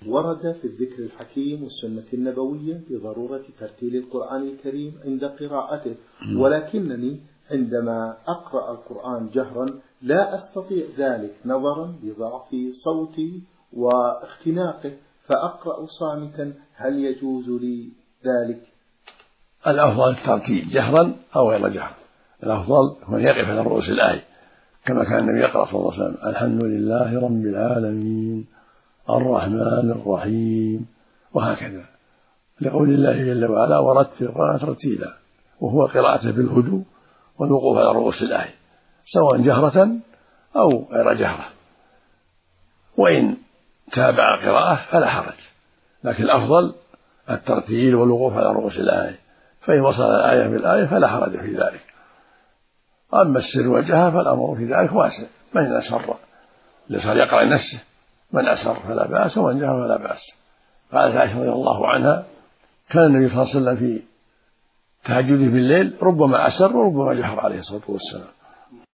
ورد في الذكر الحكيم والسنة النبوية بضرورة ترتيل القرآن الكريم عند قراءته، ولكنني عندما أقرأ القرآن جهرا لا أستطيع ذلك نظرا لضعف صوتي واختناقه، فأقرأ صامتا، هل يجوز لي ذلك؟ الأفضل الترتيل جهرا أو غير جهر، الأفضل هو أن يقف على رؤوس الآية كما كان النبي يقرأ صلى الله عليه وسلم: الحمد لله رب العالمين الرحمن الرحيم، وهكذا، لقول الله جل وعلا: ورتل القرآن ترتيلا، وهو قراءته بالهدوء والوقوف على رؤوس الآية سواء جهرة أو غير جهرة، وإن تابع قراءة فلا حرج، لكن الأفضل الترتيل والوقوف على رؤوس الآية، فإن وصل الآية بالآية فلا حرج في ذلك. أما السر والجهر فالأمر في ذلك واسع، من أسر لصار يقرأ نفسه، من أسر فلا بأس ومن جهر فلا بأس. قالت عائشة رضي الله عنها: كان النبي صلى الله عليه وسلم في تهجده بالليل ربما أسر وربما جهر عليه الصلاة والسلام.